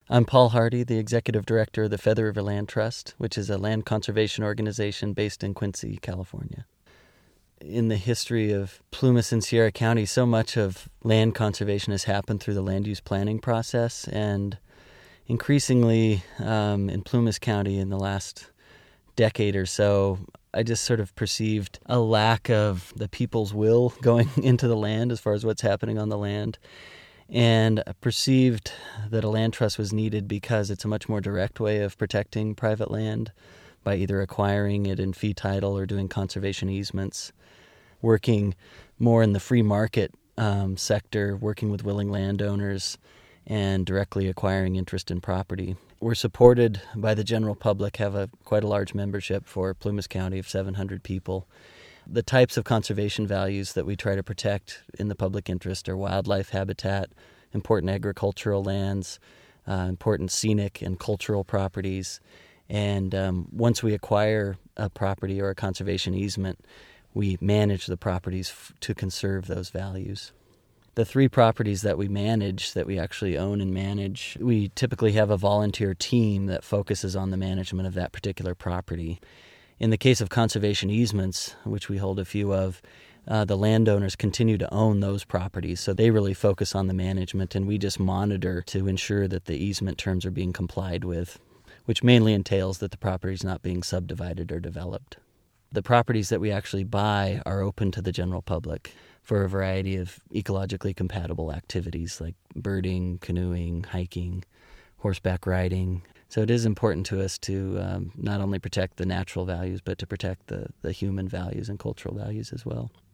I'm Paul Hardy, the Executive Director of the Feather River Land Trust, which is a land conservation organization based in Quincy, California. In the history of Plumas and Sierra County, so much of land conservation has happened through the land use planning process, and increasingly in Plumas County in the last decade or so, I just sort of perceived a lack of the people's will going into the land as far as what's happening on the land. And I perceived that a land trust was needed because it's a much more direct way of protecting private land by either acquiring it in fee title or doing conservation easements, working more in the free market sector, working with willing landowners, and directly acquiring interest in property. We're supported by the general public, have quite a large membership for Plumas County of 700 people. The types of conservation values that we try to protect in the public interest are wildlife habitat, important agricultural lands, important scenic and cultural properties. And once we acquire a property or a conservation easement, we manage the properties to conserve those values. The 3 properties that we manage, that we actually own and manage, we typically have a volunteer team that focuses on the management of that particular property. In the case of conservation easements, which we hold a few of, the landowners continue to own those properties, so they really focus on the management, and we just monitor to ensure that the easement terms are being complied with, which mainly entails that the property is not being subdivided or developed. The properties that we actually buy are open to the general public for a variety of ecologically compatible activities like birding, canoeing, hiking, horseback riding. So it is important to us to not only protect the natural values, but to protect the human values and cultural values as well.